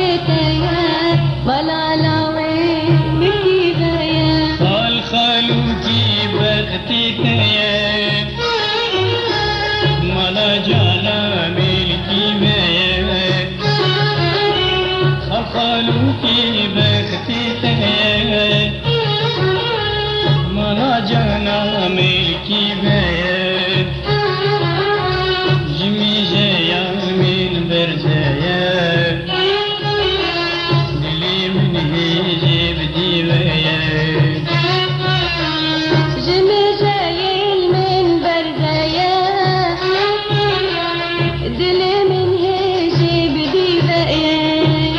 بختيا ملالا وين ملكي بيا خالوكي بختيا ملا جانا ملكي بيا خالوكي بختيا ملا جانا ملكي بيا جمي جايا من برزايا دلي من هيجي بدي بيا جمي جايل من برزايا دلي من هيجي بدي بيا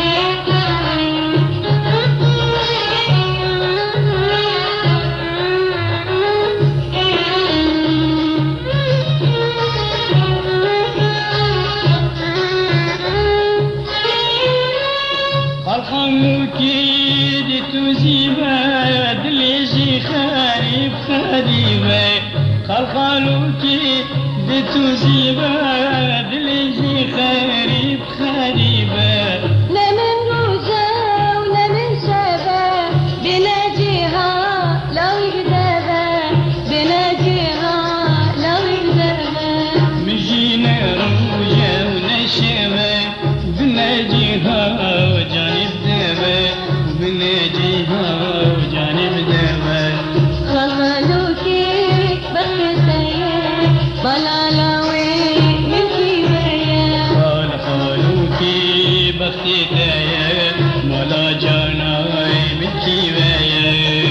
خلقموكي دي توزيبا دليجي خارب خريبا خلقموكي دي توزيبا دليجي خارب خريبا لا من رجا ولا من شبا بناجيها لو يكذبا بناجيها لو يكذبا مجينا رجا ونشبا بناجيها وجانب دبا بناجيها وجانب دبا خلوكي بختيا ملالا وين ملكي بيا خالوكي بختيا ملا جانا ملكي بيا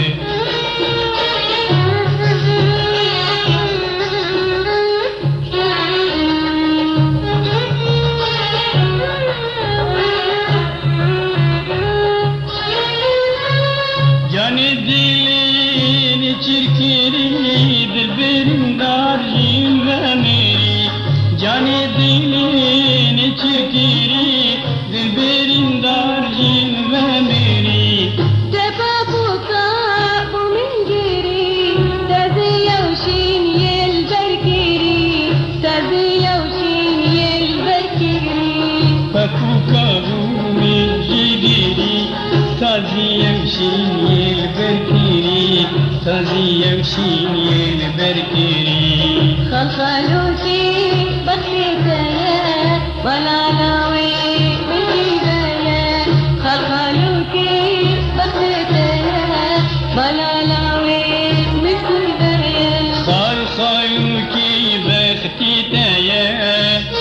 جاني دليني چركيري دلبرم دار جيمبا ميري جاني دليني چركيري دلبرم دار جيمبا ميري دبابوكا ومن جري تزي وشين يلبركيري تزي وشين يلبركيري فكوكا من جديري تازي يمشين يلبركيري تازي يمشين يلبركيري خلوكي بختيا ملالا وين ملكي بيا خلوكي بختيا ملالا وين ملكي بيا خالوكي بختيا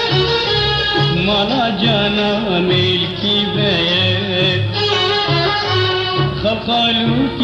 ملا جانا ملكي بيا خالوكي